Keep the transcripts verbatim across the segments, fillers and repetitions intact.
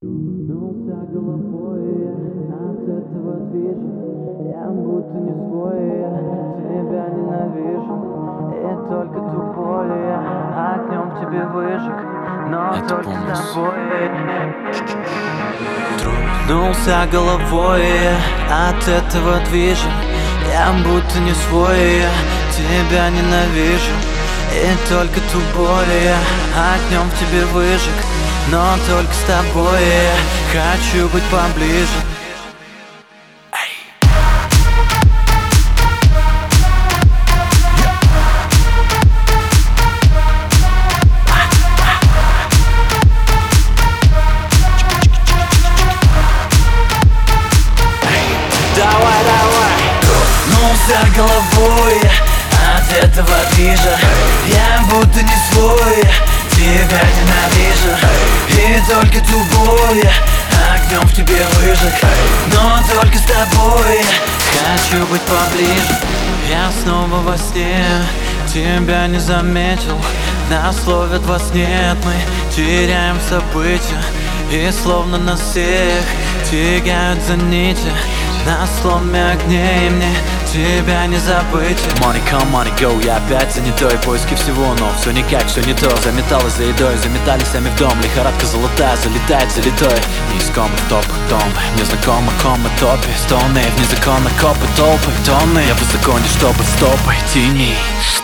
Труднулся головой от этого движа. Я будто не свой, я тебя ненавижу. И только ту боль я огнем в тебе выжег, но Это только бонус. с тобой. Труднулся головой от этого движа. Я будто не свой, я тебя ненавижу. И только ту боль я огнем в тебе выжег, но только с тобой я хочу быть поближе. Давай, давай. Трогнулся головой от этого движа. Я будто не свой, тебя ненавижу. И только ту боль огнем в тебе выжег, но только с тобой хочу быть поближе. Я снова во сне, тебя не заметил. Нас ловят во сне, мы теряем события. И словно нас всех тягают за нити на сломе огней, мне тебя не забыть. Money come, money go, я опять занятой. Поиски всего, но все никак, все не то. Заметалось за едой, заметали сами в дом. Лихорадка золотая, залетает залитой. Неискомый в топ, дом, незнакомо комы топи. Стоны, в незаконно копы толпы, тонны. Я высоко не чтобы стопой тени.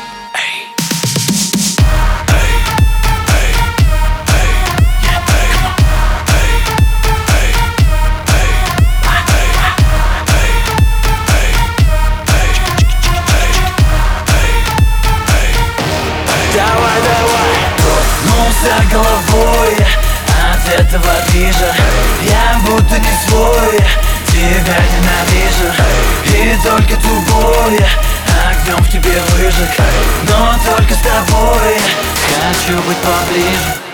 Давай, давай. Трогнулся головой от этого движа. Я будто не свой, тебя ненавижу. И только ту боль огнем в тебе выжег, но только с тобой хочу быть поближе.